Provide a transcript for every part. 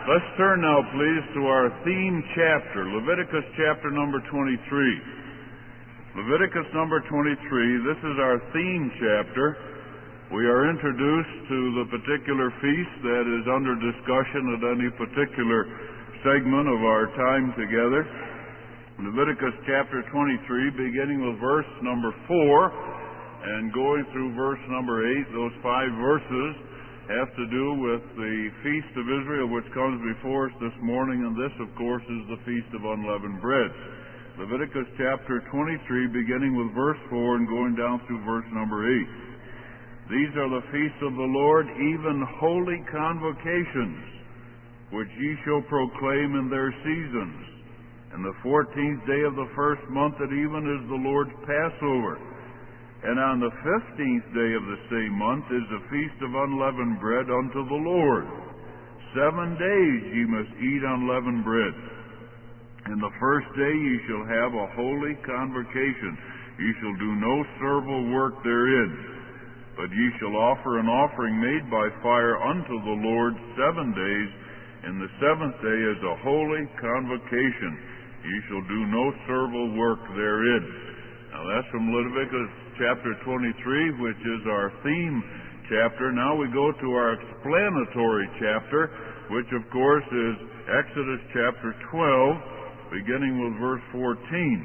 Let's turn now, please, to our theme chapter, Leviticus chapter number 23. Leviticus number 23, this is our theme chapter. We are introduced to the particular feast that is under discussion at any particular segment of our time together. Leviticus chapter 23, beginning with verse number 4 and going through verse number 8, those 5 verses have to do with the Feast of Israel, which comes before us this morning, and this, of course, is the Feast of Unleavened Bread. Leviticus chapter 23, beginning with verse 4 and going down through verse number 8. These are the feasts of the Lord, even holy convocations, which ye shall proclaim in their seasons. And the 14th day of the first month at even is the Lord's Passover. And on the 15th day of the same month is the feast of unleavened bread unto the Lord. 7 days ye must eat unleavened bread. And the first day ye shall have a holy convocation. Ye shall do no servile work therein. But ye shall offer an offering made by fire unto the Lord 7 days. And the 7th day is a holy convocation. Ye shall do no servile work therein. Now that's from Leviticus chapter 23, which is our theme chapter. Now we go to our explanatory chapter, which of course is Exodus chapter 12, beginning with verse 14.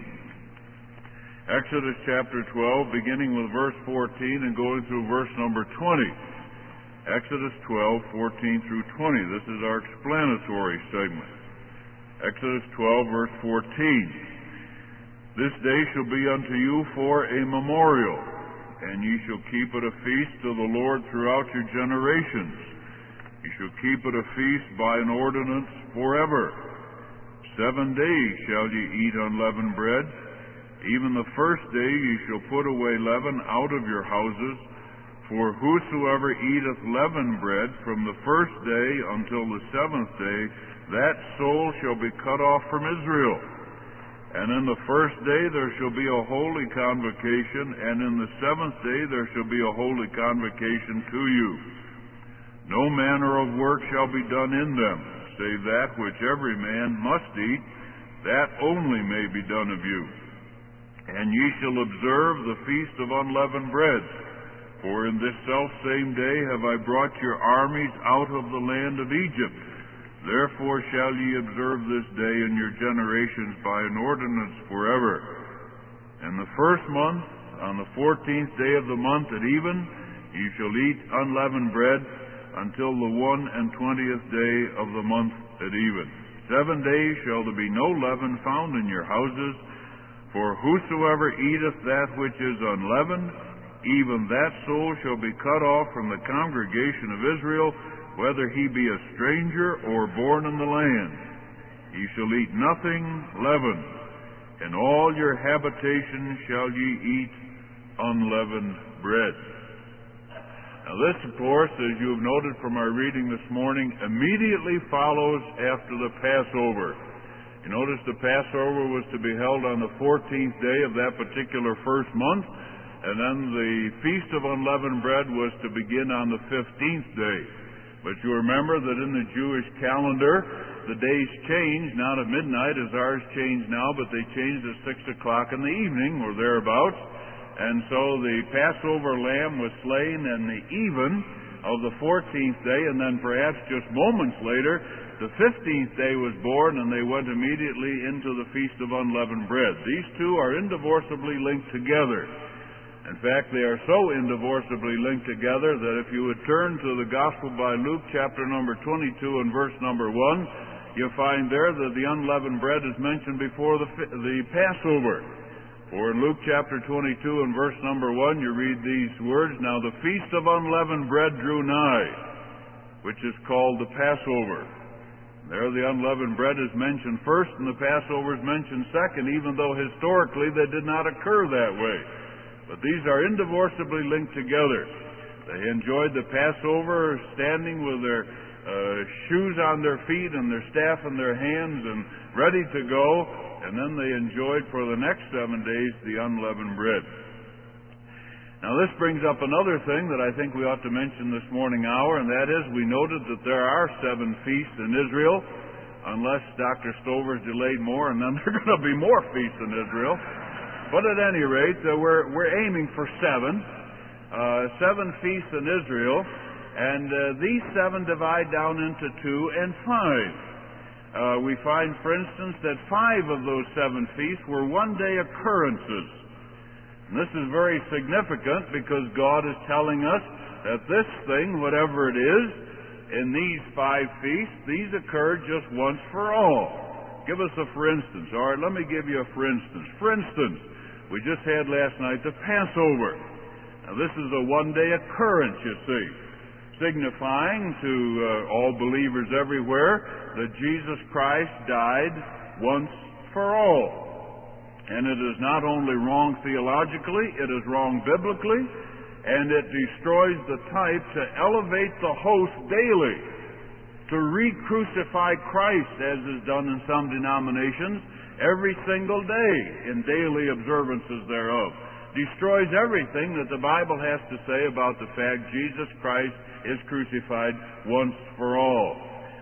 Exodus chapter 12, beginning with verse 14 and going through verse number 20. Exodus 12, 14 through 20. This is our explanatory segment. Exodus 12, verse 14. This day shall be unto you for a memorial, and ye shall keep it a feast to the Lord throughout your generations. Ye shall keep it a feast by an ordinance forever. 7 days shall ye eat unleavened bread. Even the first day ye shall put away leaven out of your houses. For whosoever eateth leavened bread from the first day until the 7th day, that soul shall be cut off from Israel. And in the first day there shall be a holy convocation, and in the 7th day there shall be a holy convocation to you. No manner of work shall be done in them, save that which every man must eat, that only may be done of you. And ye shall observe the feast of unleavened bread. For in this selfsame day have I brought your armies out of the land of Egypt. Therefore shall ye observe this day in your generations by an ordinance forever. And the first month, on the 14th day of the month at even, ye shall eat unleavened bread until the 21st day of the month at even. 7 days shall there be no leaven found in your houses, for whosoever eateth that which is unleavened, even that soul shall be cut off from the congregation of Israel, whether he be a stranger or born in the land. Ye shall eat nothing leavened. In all your habitations shall ye eat unleavened bread. Now this, of course, as you have noted from our reading this morning, immediately follows after the Passover. You notice the Passover was to be held on the 14th day of that particular first month, and then the Feast of Unleavened Bread was to begin on the 15th day. But you remember that in the Jewish calendar, the days change, not at midnight as ours change now, but they changed at 6 o'clock in the evening or thereabouts. And so the Passover lamb was slain in the even of the 14th day, and then perhaps just moments later, the 15th day was born, and they went immediately into the Feast of Unleavened Bread. These two are indivorcibly linked together. In fact, they are so indivorcibly linked together that if you would turn to the Gospel by Luke, chapter number 22 and verse number 1, you'll find there that the unleavened bread is mentioned before the Passover. For in Luke chapter 22 and verse number 1, you read these words, Now the feast of unleavened bread drew nigh, which is called the Passover. There the unleavened bread is mentioned first and the Passover is mentioned second, even though historically they did not occur that way. But these are indivorcibly linked together. They enjoyed the Passover standing with their shoes on their feet and their staff in their hands and ready to go, and then they enjoyed for the next 7 days the unleavened bread. Now this brings up another thing that I think we ought to mention this morning hour, and that is we noted that there are 7 feasts in Israel, unless Dr. Stover's delayed more, and then there are going to be more feasts in Israel. But at any rate, we're aiming for 7 feasts in Israel, and these 7 divide down into 2 and 5. We find, for instance, that 5 of those 7 feasts were one-day occurrences. And this is very significant because God is telling us that this thing, whatever it is, in these 5 feasts, these occurred just once for all. Give us a for instance. All right, let me give you a for instance. For instance, we just had last night the Passover. Now this is a one-day occurrence, you see, signifying to all believers everywhere that Jesus Christ died once for all. And it is not only wrong theologically, it is wrong biblically, and it destroys the type to elevate the host daily, to re-crucify Christ, as is done in some denominations, every single day in daily observances thereof. Destroys everything that the Bible has to say about the fact Jesus Christ is crucified once for all.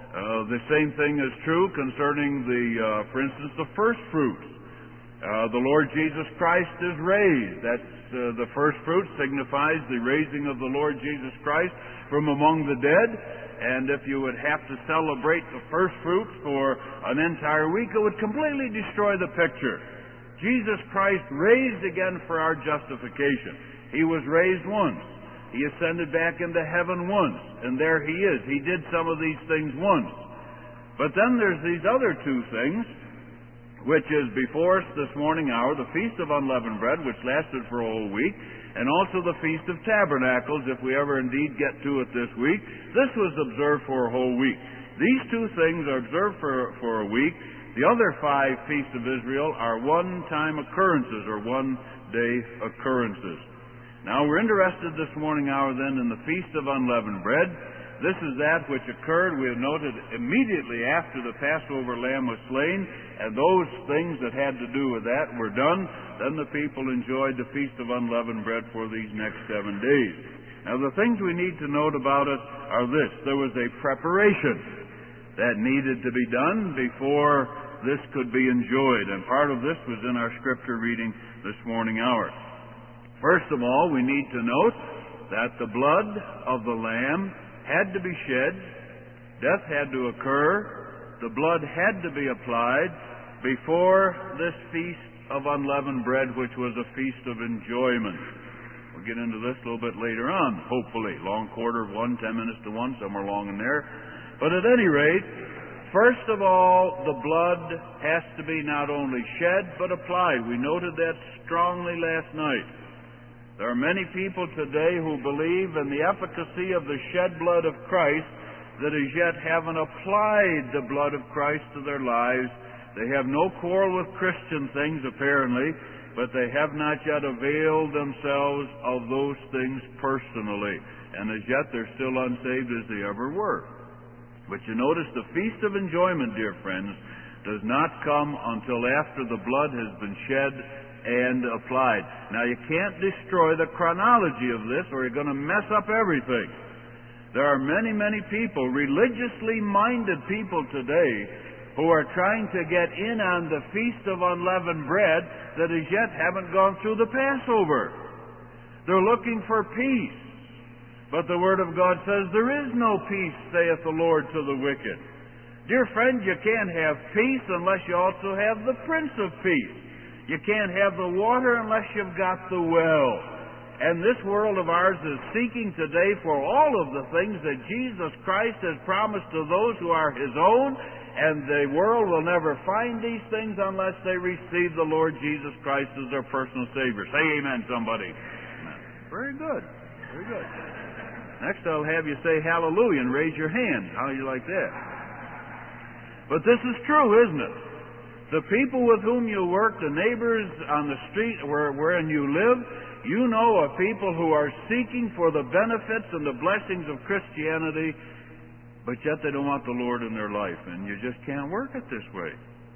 The same thing is true concerning for instance, the first fruits. The Lord Jesus Christ is raised. That's the first fruit signifies the raising of the Lord Jesus Christ from among the dead. And if you would have to celebrate the first fruits for an entire week, it would completely destroy the picture. Jesus Christ raised again for our justification. He was raised once. He ascended back into heaven once, and there He is. He did some of these things once. But then there's these other 2 things, which is before us this morning hour, the Feast of Unleavened Bread, which lasted for a whole week, and also the Feast of Tabernacles, if we ever indeed get to it this week. This was observed for a whole week. These 2 things are observed for a week. The other 5 feasts of Israel are one-time occurrences, or one-day occurrences. Now we're interested this morning hour then in the Feast of Unleavened Bread. This is that which occurred, we have noted, immediately after the Passover lamb was slain, and those things that had to do with that were done. Then the people enjoyed the Feast of Unleavened Bread for these next 7 days. Now the things we need to note about it are this. There was a preparation that needed to be done before this could be enjoyed, and part of this was in our scripture reading this morning hour. First of all, we need to note that the blood of the lamb had to be shed, death had to occur, the blood had to be applied before this Feast of Unleavened Bread, which was a feast of enjoyment. We'll get into this a little bit later on, hopefully. Long quarter of 1, 10 minutes to 1, somewhere along in there. But at any rate, first of all, the blood has to be not only shed, but applied. We noted that strongly last night. There are many people today who believe in the efficacy of the shed blood of Christ that as yet haven't applied the blood of Christ to their lives. They have no quarrel with Christian things, apparently, but they have not yet availed themselves of those things personally. And as yet they're still unsaved as they ever were. But you notice the Feast of Enjoyment, dear friends, does not come until after the blood has been shed and applied. Now, you can't destroy the chronology of this, or you're going to mess up everything. There are many, many people, religiously minded people today, who are trying to get in on the Feast of Unleavened Bread that as yet haven't gone through the Passover. They're looking for peace. But the Word of God says, there is no peace, saith the Lord to the wicked. Dear friend, you can't have peace unless you also have the Prince of Peace. You can't have the water unless you've got the well. And this world of ours is seeking today for all of the things that Jesus Christ has promised to those who are His own, and the world will never find these things unless they receive the Lord Jesus Christ as their personal Savior. Say amen, somebody. Amen. Very good. Very good. Next I'll have you say hallelujah and raise your hand. How do you like that? But this is true, isn't it? The people with whom you work, the neighbors on the street wherein you live, you know of people who are seeking for the benefits and the blessings of Christianity, but yet they don't want the Lord in their life, and you just can't work it this way.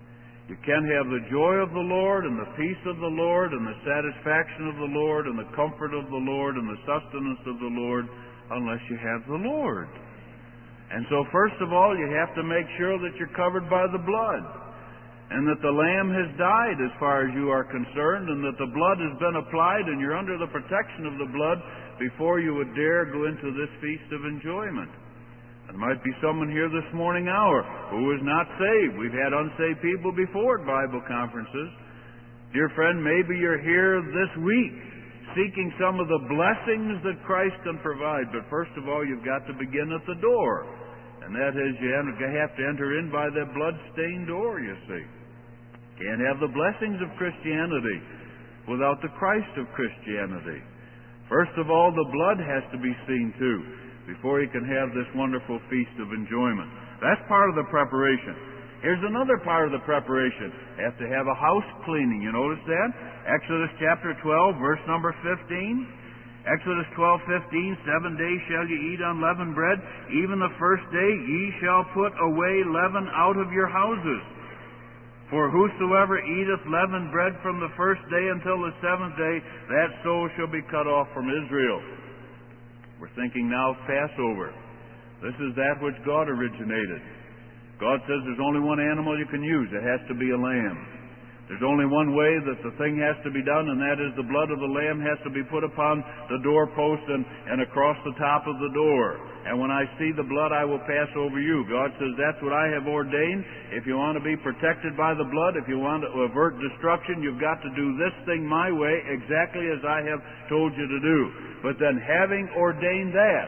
You can't have the joy of the Lord and the peace of the Lord and the satisfaction of the Lord and the comfort of the Lord and the sustenance of the Lord unless you have the Lord. And so first of all, you have to make sure that you're covered by the blood and that the Lamb has died as far as you are concerned and that the blood has been applied and you're under the protection of the blood before you would dare go into this feast of enjoyment. There might be someone here this morning hour who is not saved. We've had unsaved people before at Bible conferences. Dear friend, maybe you're here this week seeking some of the blessings that Christ can provide. But first of all, you've got to begin at the door. And that is, you have to enter in by that blood-stained door, you see. Can't have the blessings of Christianity without the Christ of Christianity. First of all, the blood has to be seen to before you can have this wonderful feast of enjoyment. That's part of the preparation. Here's another part of the preparation. You have to have a house cleaning. You notice that? Exodus chapter 12, verse number 15. Exodus 12:15, 7 days shall ye eat unleavened bread. Even the first day ye shall put away leaven out of your houses. For whosoever eateth leavened bread from the first day until the seventh day, that soul shall be cut off from Israel. We're thinking now of Passover. This is that which God originated. God says there's only one animal you can use. It has to be a lamb. There's only one way that the thing has to be done, and that is the blood of the lamb has to be put upon the doorpost and across the top of the door. And when I see the blood, I will pass over you. God says that's what I have ordained. If you want to be protected by the blood, if you want to avert destruction, you've got to do this thing my way, exactly as I have told you to do. But then having ordained that,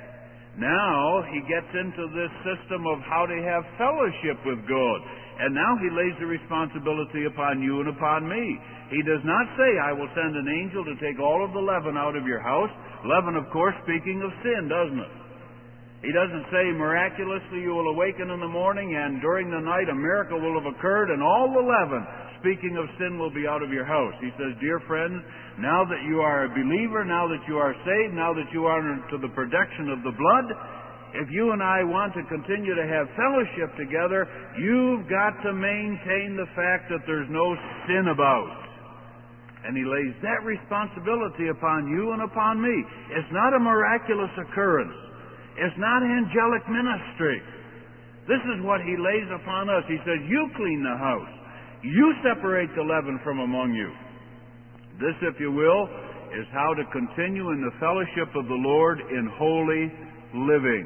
now he gets into this system of how to have fellowship with God. And now he lays the responsibility upon you and upon me. He does not say, I will send an angel to take all of the leaven out of your house. Leaven, of course, speaking of sin, doesn't it? He doesn't say miraculously you will awaken in the morning and during the night a miracle will have occurred and all the leaven, speaking of sin, will be out of your house. He says, dear friends, now that you are a believer, now that you are saved, now that you are under the protection of the blood, if you and I want to continue to have fellowship together, you've got to maintain the fact that there's no sin about. And he lays that responsibility upon you and upon me. It's not a miraculous occurrence. It's not angelic ministry. This is what he lays upon us. He says, you clean the house. You separate the leaven from among you. This, if you will, is how to continue in the fellowship of the Lord in holy living.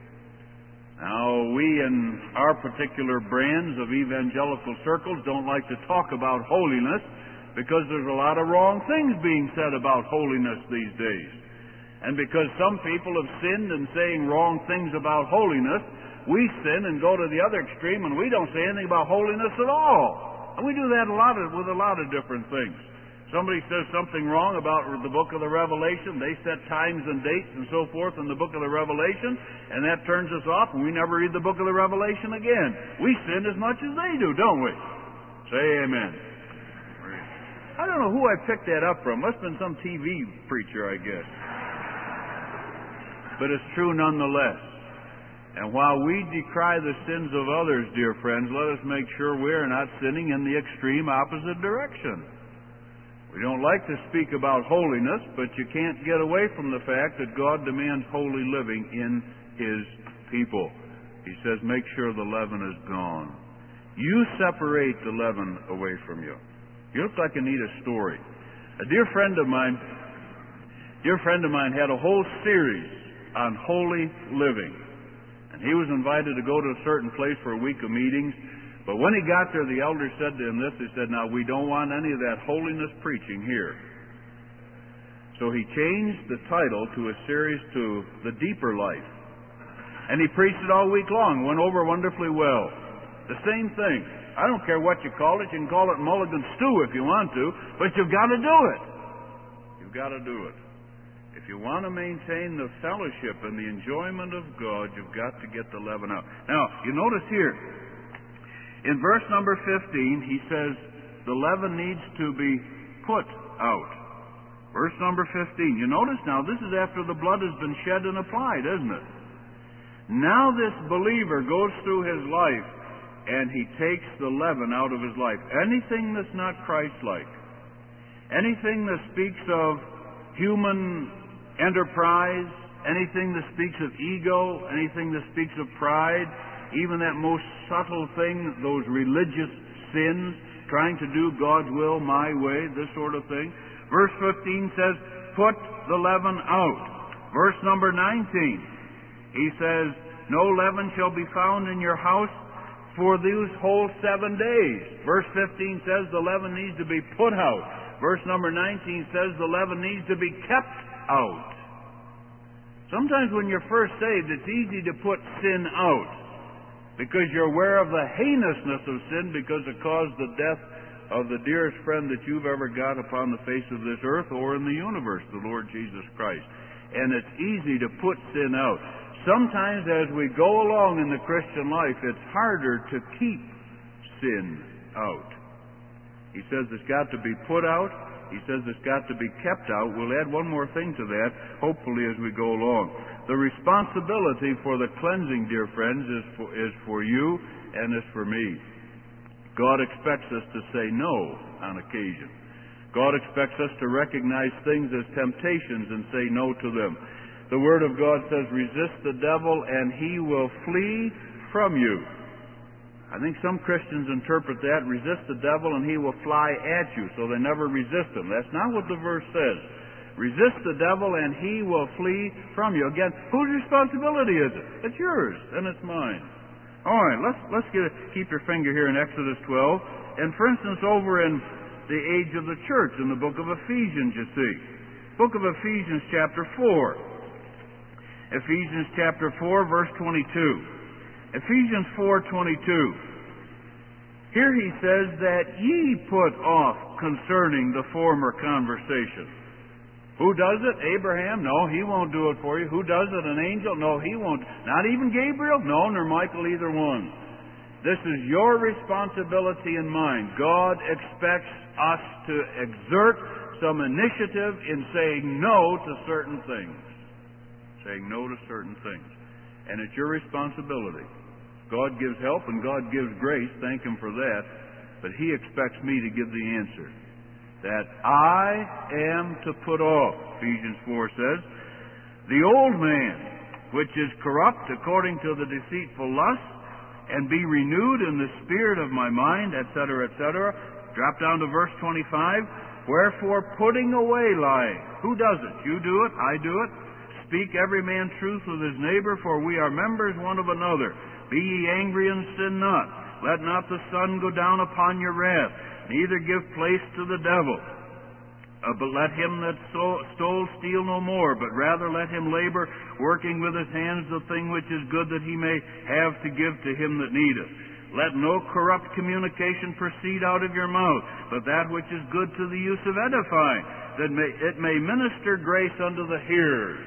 Now, we in our particular brands of evangelical circles don't like to talk about holiness because there's a lot of wrong things being said about holiness these days. And because some people have sinned in saying wrong things about holiness, we sin and go to the other extreme and we don't say anything about holiness at all. And we do that with a lot of different things. Somebody says something wrong about the book of the Revelation. They set times and dates and so forth in the book of the Revelation, and that turns us off, and we never read the book of the Revelation again. We sin as much as they do, don't we? Say amen. I don't know who I picked that up from. Must have been some TV preacher, I guess. But it's true nonetheless. And while we decry the sins of others, dear friends, let us make sure we're not sinning in the extreme opposite direction. We don't like to speak about holiness, but you can't get away from the fact that God demands holy living in His people. He says, make sure the leaven is gone. You separate the leaven away from you. You look like you need a story. A dear friend of mine had a whole series on holy living. And he was invited to go to a certain place for a week of meetings. But when he got there, the elders said to him this. They said, now, we don't want any of that holiness preaching here. So he changed the title to a series to The Deeper Life. And he preached it all week long. Went over wonderfully well. The same thing. I don't care what you call it. You can call it mulligan stew if you want to. But you've got to do it. You've got to do it. If you want to maintain the fellowship and the enjoyment of God, you've got to get the leaven out. Now, you notice here, in verse number 15, he says, the leaven needs to be put out. Verse number 15. You notice now, this is after the blood has been shed and applied, isn't it? Now this believer goes through his life and he takes the leaven out of his life. Anything that's not Christ-like, anything that speaks of human enterprise, anything that speaks of ego, anything that speaks of pride, even that most subtle thing, those religious sins, trying to do God's will my way, this sort of thing. Verse 15 says, put the leaven out. Verse number 19, he says, no leaven shall be found in your house for these whole 7 days. Verse 15 says the leaven needs to be put out. Verse number 19 says the leaven needs to be kept out. Sometimes when you're first saved, it's easy to put sin out because you're aware of the heinousness of sin because it caused the death of the dearest friend that you've ever got upon the face of this earth or in the universe, the Lord Jesus Christ. And it's easy to put sin out. Sometimes as we go along in the Christian life, it's harder to keep sin out. He says it's got to be put out. He says it's got to be kept out. We'll add one more thing to that, hopefully, as we go along. The responsibility for the cleansing, dear friends, is for you and is for me. God expects us to say no on occasion. God expects us to recognize things as temptations and say no to them. The Word of God says, resist the devil and he will flee from you. I think some Christians interpret that, resist the devil and he will fly at you, so they never resist him. That's not what the verse says. Resist the devil and he will flee from you. Again, whose responsibility is it? It's yours and it's mine. All right, let's keep your finger here in Exodus 12. And for instance, over in the age of the church, in the book of Ephesians, you see. Book of Ephesians, chapter 4. Ephesians chapter 4, verse 22. Ephesians 4:22. Here he says that ye put off concerning the former conversation. Who does it? Abraham? No, he won't do it for you. Who does it? An angel? No, he won't. Not even Gabriel? No, nor Michael, either one. This is your responsibility and mine. God expects us to exert some initiative in saying no to certain things. Saying no to certain things. And it's your responsibility. God gives help and God gives grace. Thank Him for that. But He expects me to give the answer. That I am to put off, Ephesians 4 says, the old man, which is corrupt according to the deceitful lust, and be renewed in the spirit of my mind, etc., etc. Drop down to verse 25. Wherefore, putting away lying. Who does it? You do it. I do it. Speak every man truth with his neighbor, for we are members one of another. Be ye angry and sin not. Let not the sun go down upon your wrath, neither give place to the devil. But let him that stole steal no more, but rather let him labor, working with his hands the thing which is good, that he may have to give to him that needeth. Let no corrupt communication proceed out of your mouth, but that which is good to the use of edifying, that it may minister grace unto the hearers.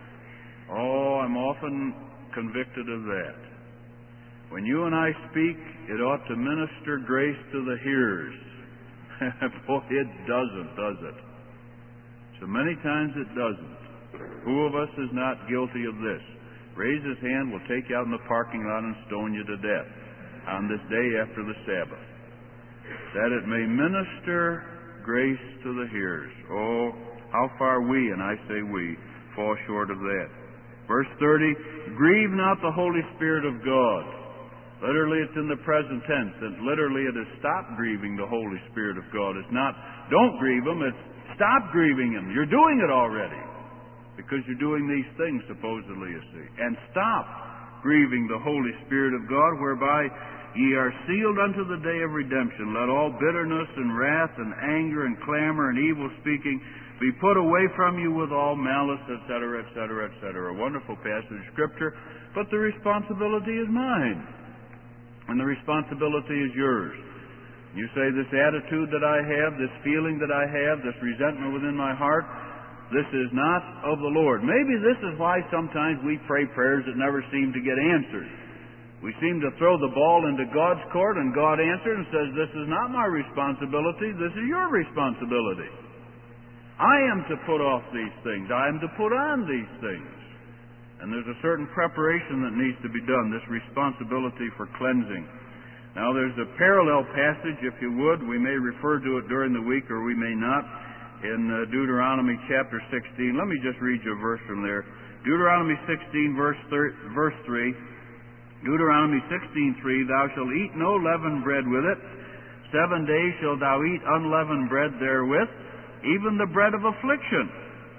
Oh, I'm often convicted of that. When you and I speak, it ought to minister grace to the hearers. Boy, it doesn't, does it? So many times it doesn't. Who of us is not guilty of this? Raise his hand, we'll take you out in the parking lot and stone you to death on this day after the Sabbath. That it may minister grace to the hearers. Oh, how far we, and I say we, fall short of that. Verse 30, grieve not the Holy Spirit of God. Literally, it's in the present tense. And literally, it is stop grieving the Holy Spirit of God. It's not don't grieve Him, it's stop grieving Him. You're doing it already. Because you're doing these things, supposedly, you see. And stop grieving the Holy Spirit of God, whereby ye are sealed unto the day of redemption. Let all bitterness and wrath and anger and clamor and evil speaking be put away from you with all malice, etc., etc., etc. A wonderful passage of Scripture, but the responsibility is mine. And the responsibility is yours. You say, this attitude that I have, this feeling that I have, this resentment within my heart, this is not of the Lord. Maybe this is why sometimes we pray prayers that never seem to get answered. We seem to throw the ball into God's court, and God answers and says, this is not my responsibility, this is your responsibility. I am to put off these things. I am to put on these things. And there's a certain preparation that needs to be done, this responsibility for cleansing. Now there's a parallel passage, if you would. We may refer to it during the week or we may not. In Deuteronomy chapter 16. Let me just read you a verse from there. Deuteronomy 16, verse 3. Deuteronomy 16:3. Thou shalt eat no leavened bread with it. 7 days shalt thou eat unleavened bread therewith, even the bread of affliction.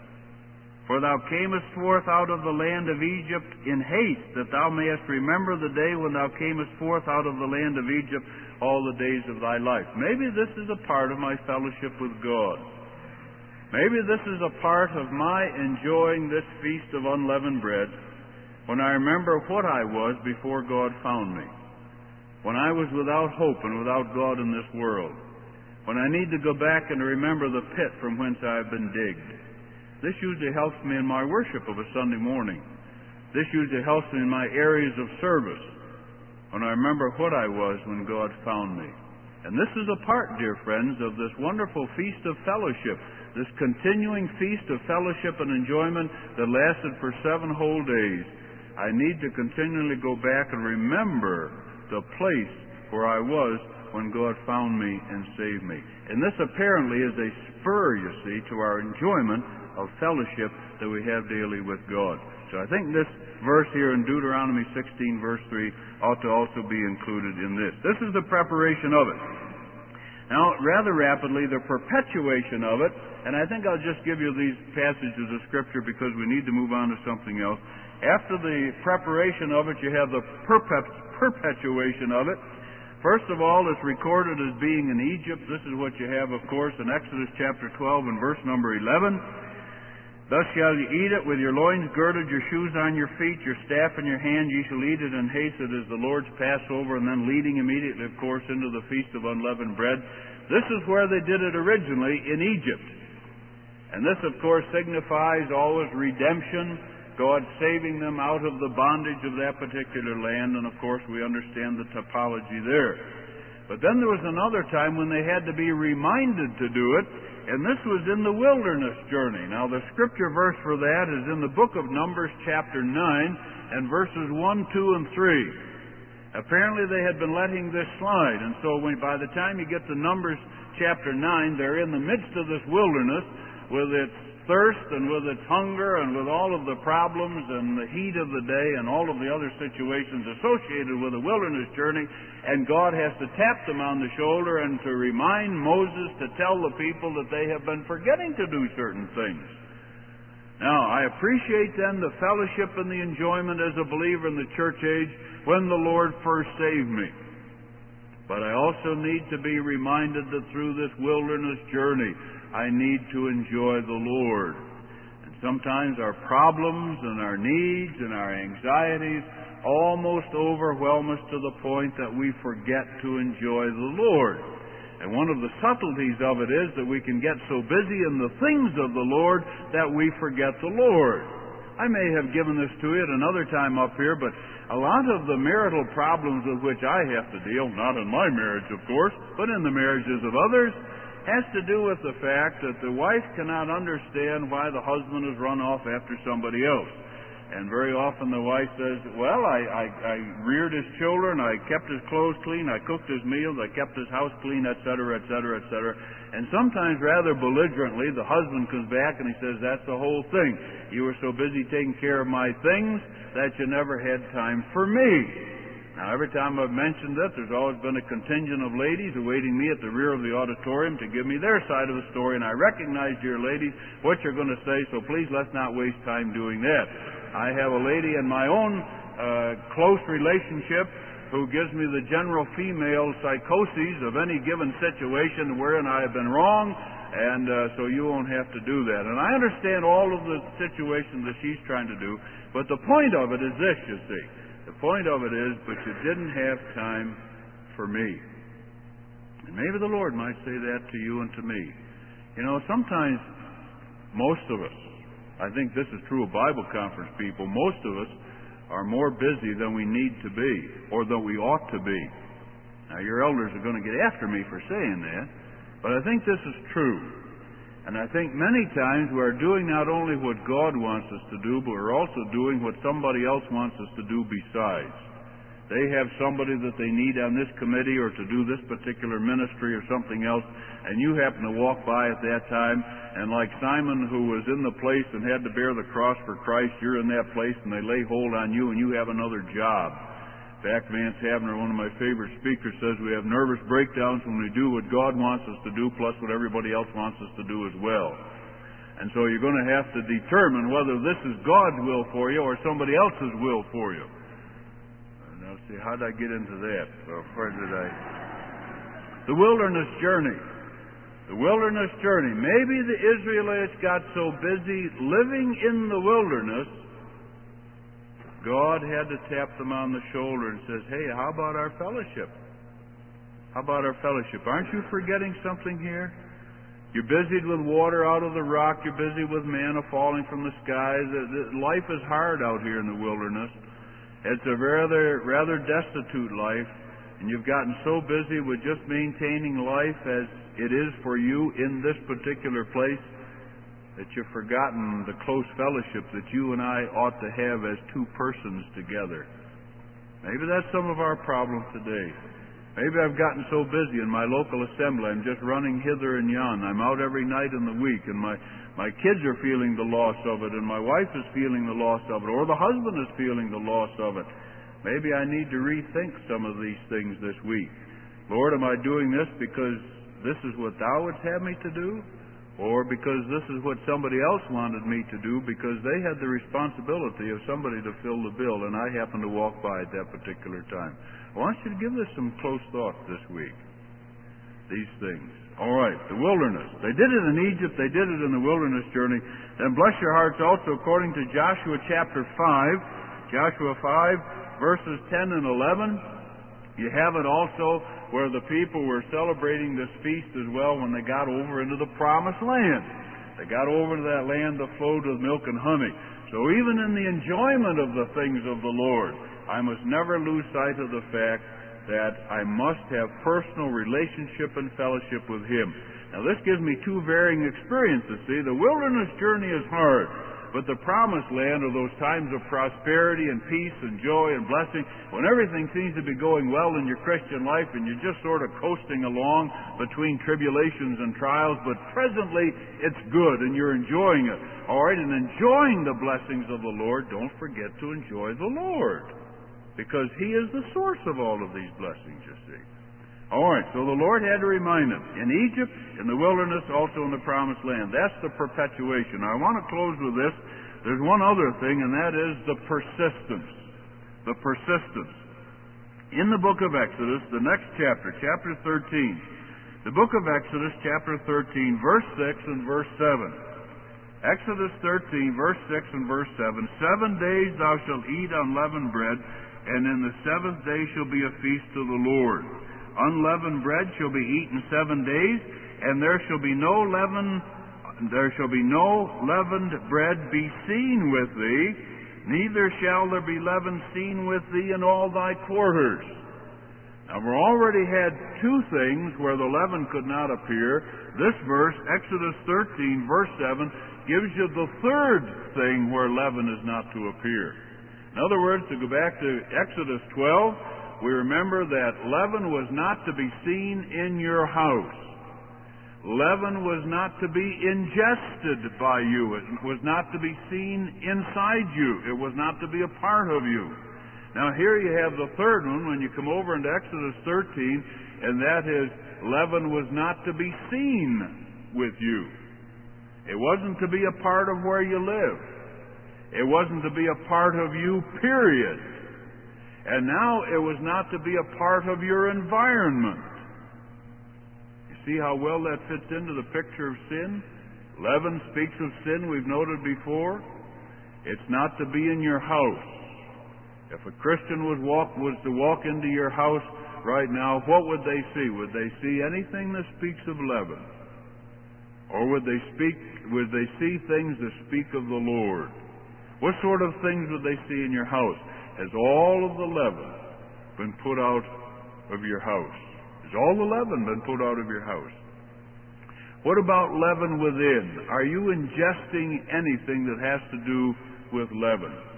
For thou camest forth out of the land of Egypt in haste, that thou mayest remember the day when thou camest forth out of the land of Egypt all the days of thy life. Maybe this is a part of my fellowship with God. Maybe this is a part of my enjoying this feast of unleavened bread when I remember what I was before God found me. When I was without hope and without God in this world. When I need to go back and remember the pit from whence I have been digged. This usually helps me in my worship of a Sunday morning. This usually helps me in my areas of service when I remember what I was when God found me. And this is a part, dear friends, of this wonderful feast of fellowship. This continuing feast of fellowship and enjoyment that lasted for 7 whole days. I need to continually go back and remember the place where I was when God found me and saved me. And this apparently is a spur, you see, to our enjoyment of fellowship that we have daily with God. So I think this verse here in Deuteronomy 16, verse 3, ought to also be included in this. This is the preparation of it. Now, rather rapidly, the perpetuation of it, and I think I'll just give you these passages of Scripture because we need to move on to something else. After the preparation of it, you have the perpetuation of it. First of all, it's recorded as being in Egypt. This is what you have, of course, in Exodus chapter 12 and verse number 11. Thus shall ye eat it with your loins girded, your shoes on your feet, your staff in your hand. Ye shall eat it in haste. It is the Lord's Passover, and then leading immediately, of course, into the Feast of Unleavened Bread. This is where they did it originally, in Egypt. And this, of course, signifies always redemption, God saving them out of the bondage of that particular land, and of course we understand the topology there. But then there was another time when they had to be reminded to do it, and this was in the wilderness journey. Now the scripture verse for that is in the book of Numbers chapter 9 and verses 1, 2, and 3. Apparently they had been letting this slide, and so by the time you get to Numbers chapter 9, they're in the midst of this wilderness with its thirst and with its hunger and with all of the problems and the heat of the day and all of the other situations associated with a wilderness journey, and God has to tap them on the shoulder and to remind Moses to tell the people that they have been forgetting to do certain things. Now, I appreciate then the fellowship and the enjoyment as a believer in the church age when the Lord first saved me. But I also need to be reminded that through this wilderness journey, I need to enjoy the Lord. And sometimes our problems and our needs and our anxieties almost overwhelm us to the point that we forget to enjoy the Lord. And one of the subtleties of it is that we can get so busy in the things of the Lord that we forget the Lord. I may have given this to you at another time up here, but a lot of the marital problems with which I have to deal, not in my marriage, of course, but in the marriages of others, has to do with the fact that the wife cannot understand why the husband has run off after somebody else. And very often the wife says, well, I reared his children, I kept his clothes clean, I cooked his meals, I kept his house clean, etc., etc., etc. And sometimes rather belligerently, the husband comes back and he says, that's the whole thing. You were so busy taking care of my things that you never had time for me. Now, every time I've mentioned that, there's always been a contingent of ladies awaiting me at the rear of the auditorium to give me their side of the story, and I recognize, dear ladies, what you're going to say, so please let's not waste time doing that. I have a lady in my own close relationship who gives me the general female psychoses of any given situation wherein I have been wrong, and so you won't have to do that. And I understand all of the situations that she's trying to do, but the point of it is this, you see. The point of it is, but you didn't have time for me. And maybe the Lord might say that to you and to me. You know, sometimes most of us, I think this is true of Bible conference people, most of us are more busy than we need to be, or than we ought to be. Now, your elders are going to get after me for saying that, but I think this is true. And I think many times we are doing not only what God wants us to do, but we're also doing what somebody else wants us to do besides. They have somebody that they need on this committee or to do this particular ministry or something else, and you happen to walk by at that time, and like Simon who was in the place and had to bear the cross for Christ, you're in that place and they lay hold on you and you have another job. In fact, Vance Havner, one of my favorite speakers, says we have nervous breakdowns when we do what God wants us to do plus what everybody else wants us to do as well. And so you're going to have to determine whether this is God's will for you or somebody else's will for you. Now, see, how did I get into that? Where did I? The wilderness journey. The wilderness journey. Maybe the Israelites got so busy living in the wilderness, God had to tap them on the shoulder and says, hey, how about our fellowship? How about our fellowship? Aren't you forgetting something here? You're busied with water out of the rock. You're busy with manna falling from the skies. Life is hard out here in the wilderness. It's a rather destitute life, and you've gotten so busy with just maintaining life as it is for you in this particular place that you've forgotten the close fellowship that you and I ought to have as two persons together. Maybe that's some of our problem today. Maybe I've gotten so busy in my local assembly, I'm just running hither and yon. I'm out every night in the week, and my kids are feeling the loss of it, and my wife is feeling the loss of it, or the husband is feeling the loss of it. Maybe I need to rethink some of these things this week. Lord, am I doing this because this is what Thou wouldst have me to do? Or because this is what somebody else wanted me to do because they had the responsibility of somebody to fill the bill and I happened to walk by at that particular time? I want you to give this some close thought this week. These things. All right, the wilderness. They did it in Egypt. They did it in the wilderness journey. Then bless your hearts also according to Joshua chapter 5. Joshua 5, verses 10 and 11. You have it also where the people were celebrating this feast as well when they got over into the promised land. They got over to that land that flowed with milk and honey. So even in the enjoyment of the things of the Lord, I must never lose sight of the fact that I must have personal relationship and fellowship with Him. Now this gives me two varying experiences. See, the wilderness journey is hard, but the promised land are those times of prosperity and peace and joy and blessing when everything seems to be going well in your Christian life and you're just sort of coasting along between tribulations and trials, but presently it's good and you're enjoying it. All right, and enjoying the blessings of the Lord, don't forget to enjoy the Lord, because He is the source of all of these blessings, you see. All right, so the Lord had to remind them, in Egypt, in the wilderness, also in the promised land. That's the perpetuation. Now, I want to close with this. There's one other thing, and that is the persistence. The persistence. In the book of Exodus, the next chapter, chapter 13, the book of Exodus, chapter 13, verse 6 and verse 7. Exodus 13, verse 6 and verse 7. 7 days thou shalt eat unleavened bread, and in the seventh day shall be a feast to the Lord. Unleavened bread shall be eaten 7 days, and there shall be no leavened bread be seen with thee, neither shall there be leaven seen with thee in all thy quarters. Now we've already had two things where the leaven could not appear. This verse, Exodus 13, verse 7, gives you the third thing where leaven is not to appear. In other words, to go back to Exodus 12, we remember that leaven was not to be seen in your house. Leaven was not to be ingested by you. It was not to be seen inside you. It was not to be a part of you. Now here you have the third one when you come over into Exodus 13, and that is leaven was not to be seen with you. It wasn't to be a part of where you live. It wasn't to be a part of you, period. And now it was not to be a part of your environment. You see how well that fits into the picture of sin? Leaven speaks of sin, we've noted before. It's not to be in your house. If a Christian was to walk into your house right now, what would they see? Would they see anything that speaks of leaven? Or would they see things that speak of the Lord? What sort of things would they see in your house? Has all of the leaven been put out of your house? Has all the leaven been put out of your house? What about leaven within? Are you ingesting anything that has to do with leaven?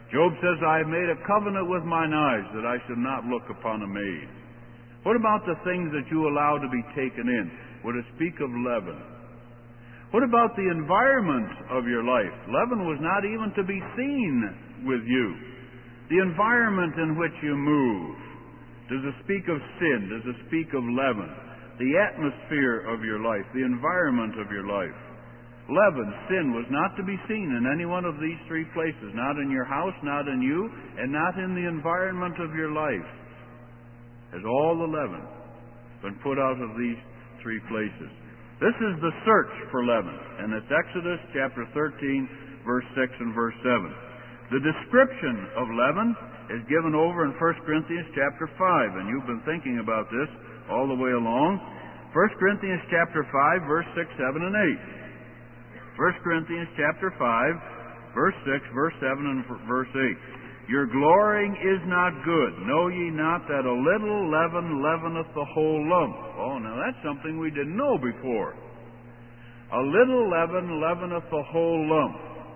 Job says, I have made a covenant with mine eyes that I should not look upon a maid. What about the things that you allow to be taken in? Would it speak of leaven? What about the environment of your life? Leaven was not even to be seen with you. The environment in which you move. Does it speak of sin? Does it speak of leaven? The atmosphere of your life, the environment of your life. Leaven, sin, was not to be seen in any one of these three places. Not in your house, not in you, and not in the environment of your life. Has all the leaven been put out of these three places? This is the search for leaven, and it's Exodus chapter 13, verse 6 and verse 7. The description of leaven is given over in 1 Corinthians chapter 5, and you've been thinking about this all the way along. 1 Corinthians chapter 5, verse 6, 7, and 8. 1 Corinthians chapter 5, verse 6, verse 7, and verse 8. Your glorying is not good. Know ye not that a little leaven leaveneth the whole lump? Oh, now that's something we didn't know before. A little leaven leaveneth the whole lump.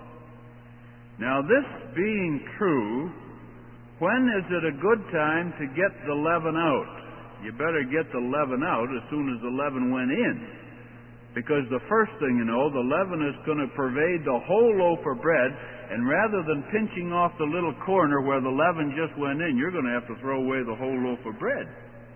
Now this being true, when is it a good time to get the leaven out? You better get the leaven out as soon as the leaven went in. Because the first thing you know, the leaven is going to pervade the whole loaf of bread, and rather than pinching off the little corner where the leaven just went in, you're going to have to throw away the whole loaf of bread.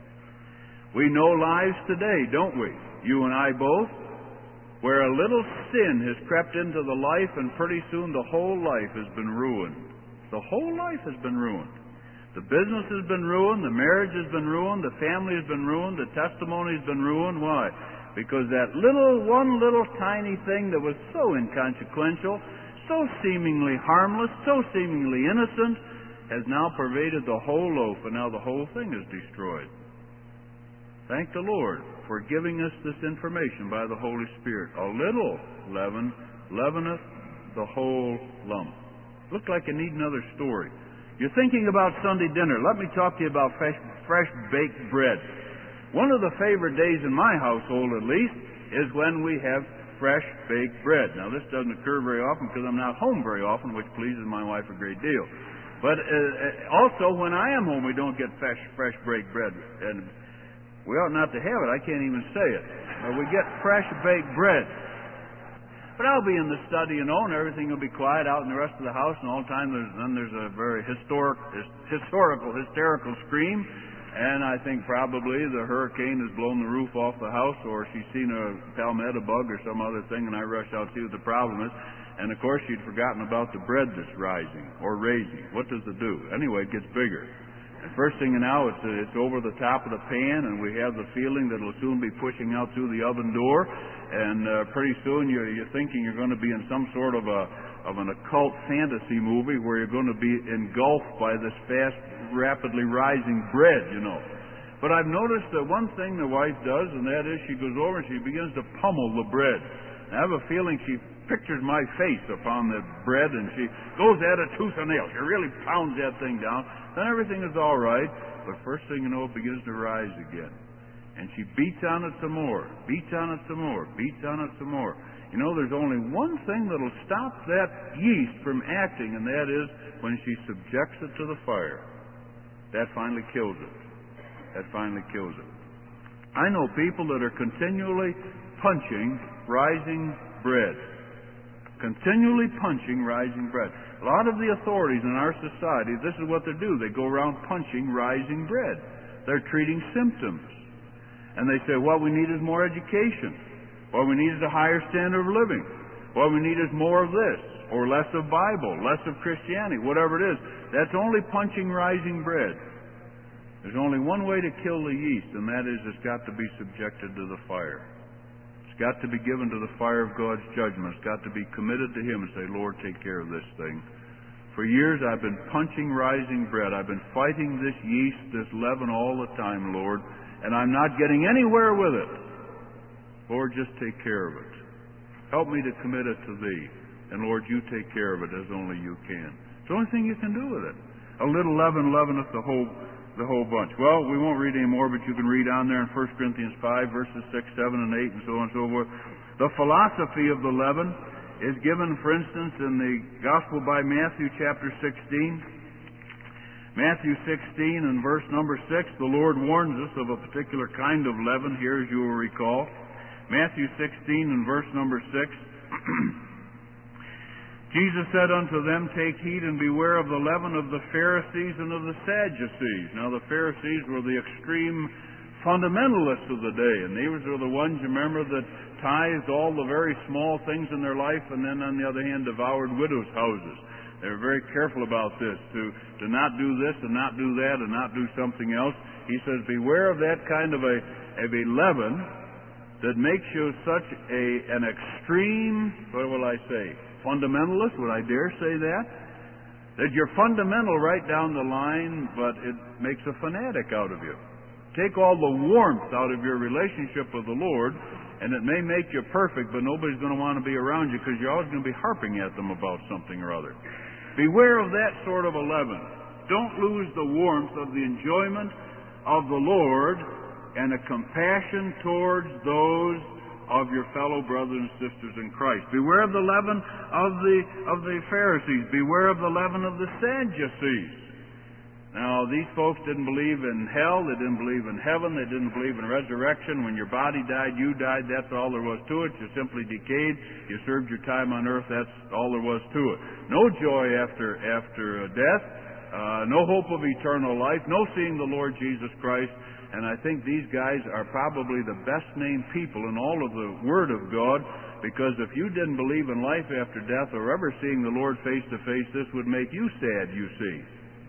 We know lives today, don't we? You and I both, where a little sin has crept into the life, and pretty soon the whole life has been ruined. The whole life has been ruined. The business has been ruined, the marriage has been ruined, the family has been ruined, the testimony has been ruined. Why? Because that one little tiny thing that was so inconsequential, so seemingly harmless, so seemingly innocent, has now pervaded the whole loaf, and now the whole thing is destroyed. Thank the Lord for giving us this information by the Holy Spirit. A little leaven leaveneth the whole lump. Looked like you need another story. You're thinking about Sunday dinner. Let me talk to you about fresh baked bread. One of the favorite days in my household, at least, is when we have fresh baked bread. Now, this doesn't occur very often because I'm not home very often, which pleases my wife a great deal. But also, when I am home, we don't get fresh baked bread. And we ought not to have it. I can't even say it. We get fresh baked bread. But I'll be in the study, and everything will be quiet out in the rest of the house, and all the time there's a very hysterical scream. And I think probably the hurricane has blown the roof off the house, or she's seen a palmetto bug or some other thing, and I rush out to see what the problem is. And of course she'd forgotten about the bread that's rising or raising. What does it do? Anyway, it gets bigger. And first thing you know, it's over the top of the pan, and we have the feeling that it'll soon be pushing out through the oven door. And pretty soon you're thinking you're going to be in some sort of an occult fantasy movie where you're going to be engulfed by this rapidly rising bread, But I've noticed that one thing the wife does, and that is she goes over and she begins to pummel the bread. And I have a feeling she pictures my face upon the bread, and she goes at it tooth and nail. She really pounds that thing down. Then everything is all right, but first thing you know, it begins to rise again. And she beats on it some more, beats on it some more, beats on it some more. There's only one thing that'll stop that yeast from acting, and that is when she subjects it to the fire. That finally kills it. That finally kills it. I know people that are continually punching rising bread. Continually punching rising bread. A lot of the authorities in our society, this is what they do. They go around punching rising bread. They're treating symptoms. And they say, what we need is more education. What we need is a higher standard of living. What we need is more of this, or less of Bible, less of Christianity, whatever it is. That's only punching rising bread. There's only one way to kill the yeast, and that is it's got to be subjected to the fire. It's got to be given to the fire of God's judgment. It's got to be committed to Him and say, Lord, take care of this thing. For years I've been punching rising bread. I've been fighting this yeast, this leaven all the time, Lord, and I'm not getting anywhere with it. Lord, just take care of it. Help me to commit it to Thee. And Lord, You take care of it as only You can. It's the only thing You can do with it. A little leaven leaveneth the whole bunch. Well, we won't read any more, but you can read on there in 1 Corinthians 5, verses 6, 7, and 8, and so on and so forth. The philosophy of the leaven is given, for instance, in the Gospel by Matthew chapter 16. Matthew 16 and verse number 6, the Lord warns us of a particular kind of leaven here, as you will recall. Matthew 16 and verse number 6. Jesus said unto them, Take heed and beware of the leaven of the Pharisees and of the Sadducees. Now the Pharisees were the extreme fundamentalists of the day, and these were the ones, you remember, that tithed all the very small things in their life, and then on the other hand devoured widows' houses. They were very careful about this, to not do this and not do that and not do something else. He says, beware of that kind of a leaven that makes you such an extreme, what will I say, fundamentalist, would I dare say that? That you're fundamental right down the line, but it makes a fanatic out of you. Take all the warmth out of your relationship with the Lord, and it may make you perfect, but nobody's going to want to be around you because you're always going to be harping at them about something or other. Beware of that sort of a leaven. Don't lose the warmth of the enjoyment of the Lord and a compassion towards those of your fellow brothers and sisters in Christ. Beware of the leaven of the Pharisees. Beware of the leaven of the Sadducees. Now, these folks didn't believe in hell, they didn't believe in heaven, they didn't believe in resurrection. When your body died, you died, that's all there was to it. You simply decayed, you served your time on earth, that's all there was to it. No joy after death, no hope of eternal life, no seeing the Lord Jesus Christ. And I think these guys are probably the best named people in all of the Word of God, because if you didn't believe in life after death or ever seeing the Lord face to face, this would make you sad, you see.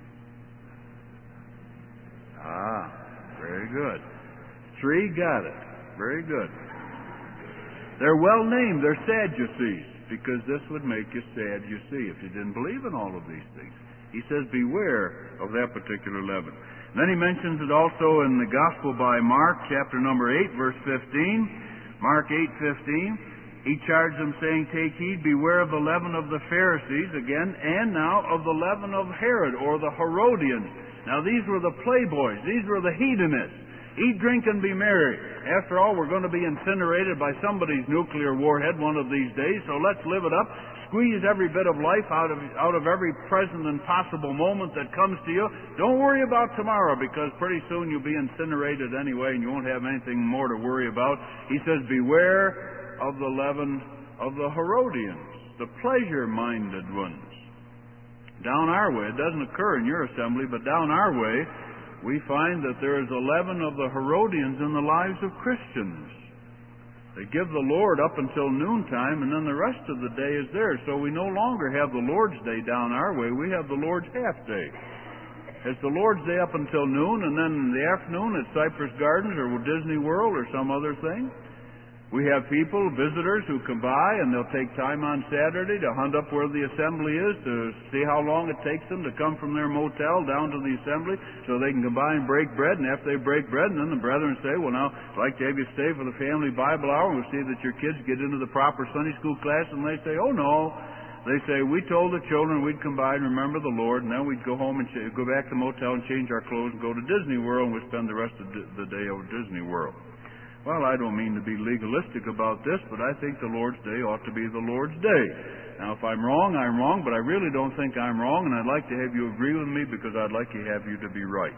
Very good. 3 got it. Very good. They're well named. They're Sadducees, because this would make you sad, you see, if you didn't believe in all of these things. He says, beware of that particular leaven. And then he mentions it also in the Gospel by Mark, chapter number 8, verse 15. Mark 8:15. He charged them, saying, Take heed, beware of the leaven of the Pharisees, again, and now of the leaven of Herod, or the Herodians. Now, these were the playboys. These were the hedonists. Eat, drink, and be merry. After all, we're going to be incinerated by somebody's nuclear warhead one of these days, so let's live it up. Squeeze every bit of life out of every present and possible moment that comes to you. Don't worry about tomorrow, because pretty soon you'll be incinerated anyway, and you won't have anything more to worry about. He says, beware of the leaven of the Herodians, the pleasure-minded ones. Down our way, it doesn't occur in your assembly, but down our way, we find that there is a leaven of the Herodians in the lives of Christians. They give the Lord up until noontime, and then the rest of the day is theirs. So we no longer have the Lord's Day down our way. We have the Lord's half day. It's the Lord's Day up until noon, and then in the afternoon it's Cypress Gardens or Disney World or some other thing. We have people, visitors, who come by, and they'll take time on Saturday to hunt up where the assembly is, to see how long it takes them to come from their motel down to the assembly, so they can come by and break bread. And after they break bread, and then the brethren say, well, now, I'd like to have you stay for the family Bible hour, and we'll see that your kids get into the proper Sunday school class. And they say, oh, no. They say, we told the children we'd come by and remember the Lord, and then we'd go home and go back to the motel and change our clothes and go to Disney World, and we'd spend the rest of the day over Disney World. Well, I don't mean to be legalistic about this, but I think the Lord's Day ought to be the Lord's Day. Now, if I'm wrong, I'm wrong, but I really don't think I'm wrong, and I'd like to have you agree with me because I'd like to have you to be right.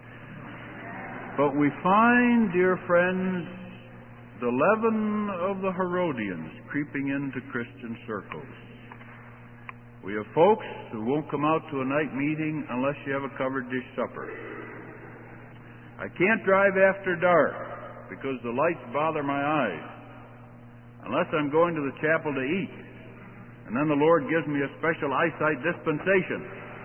But we find, dear friends, the leaven of the Herodians creeping into Christian circles. We have folks who won't come out to a night meeting unless you have a covered dish supper. I can't drive after dark because the lights bother my eyes, unless I'm going to the chapel to eat. And then the Lord gives me a special eyesight dispensation.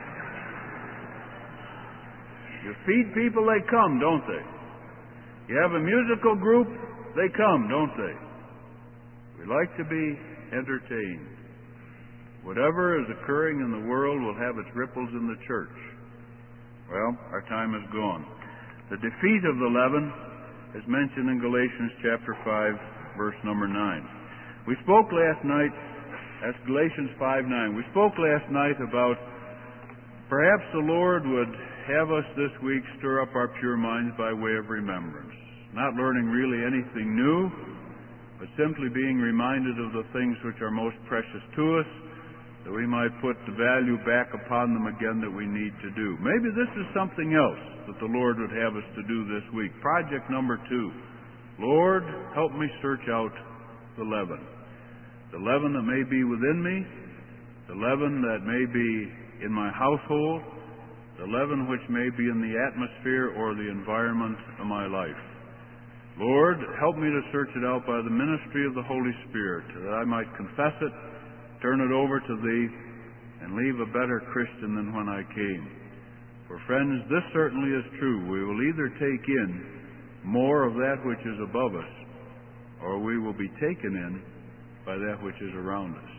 You feed people, they come, don't they? You have a musical group, they come, don't they? We like to be entertained. Whatever is occurring in the world will have its ripples in the church. Well, our time is gone. The defeat of the leaven is mentioned in Galatians chapter 5, verse number 9. We spoke last night, that's Galatians 5:9. We spoke last night about perhaps the Lord would have us this week stir up our pure minds by way of remembrance. Not learning really anything new, but simply being reminded of the things which are most precious to us, that we might put the value back upon them again that we need to do. Maybe this is something else that the Lord would have us to do this week. Project number 2. Lord, help me search out the leaven. The leaven that may be within me, the leaven that may be in my household, the leaven which may be in the atmosphere or the environment of my life. Lord, help me to search it out by the ministry of the Holy Spirit, that I might confess it, turn it over to Thee, and leave a better Christian than when I came. For friends, this certainly is true. We will either take in more of that which is above us, or we will be taken in by that which is around us.